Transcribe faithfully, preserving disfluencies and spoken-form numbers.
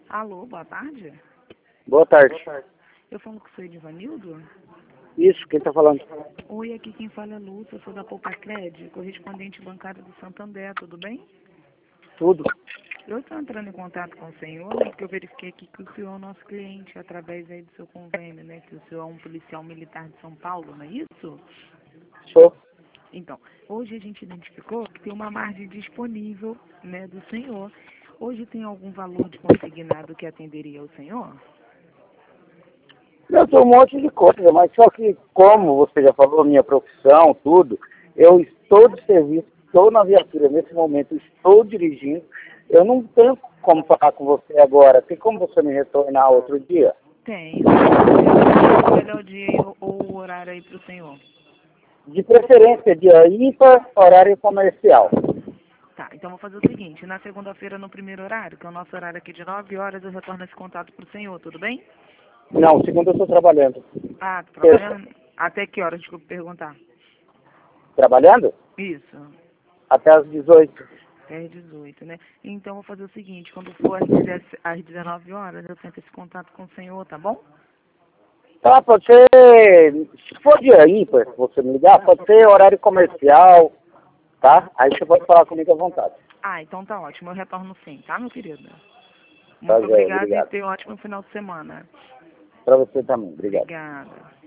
Alô, boa tarde. Boa tarde. Eu falo com o senhor Edivanildo? Isso, quem está falando? Oi, aqui quem fala é Lúcia, eu sou da Poucacred, correspondente bancário do Santander, tudo bem? Tudo. Eu estou entrando em contato com o senhor, né, porque eu verifiquei aqui que o senhor é o nosso cliente, através aí do seu convênio, né, que o senhor é um policial militar de São Paulo, não é isso? Sou. Então, hoje a gente identificou que tem uma margem disponível, né, do senhor. Hoje tem algum valor de consignado que atenderia ao senhor? Eu sou um monte de coisa, mas só que, como você já falou, minha profissão, tudo, eu estou de serviço, estou na viatura nesse momento, estou dirigindo. Eu não tenho como falar com você agora. Tem como você me retornar outro dia? Tenho. O melhor dia ou ou o horário aí para o senhor? De preferência, dia ímpar, horário comercial. Tá, então vou fazer o seguinte, na segunda-feira no primeiro horário, que é o nosso horário aqui de nove horas, eu retorno esse contato para o senhor, tudo bem? Não, segunda eu estou trabalhando. Ah, tá Terça. trabalhando? Até que horas, desculpa perguntar? Trabalhando? Isso, Até às dezoito. até às dezoito, né? Então vou fazer o seguinte, quando for às dezessete às dezenove horas, eu tento esse contato com o senhor, tá bom? Tá, pode ser, se for dia ímpar, se você me ligar, pode ser horário comercial, tá? Aí você pode falar comigo à vontade. Ah, então tá ótimo, eu retorno sim, tá, meu querido? Tá, Muito Zé, obrigada e obrigado. tenha um ótimo final de semana. Para você também, obrigado. Obrigada.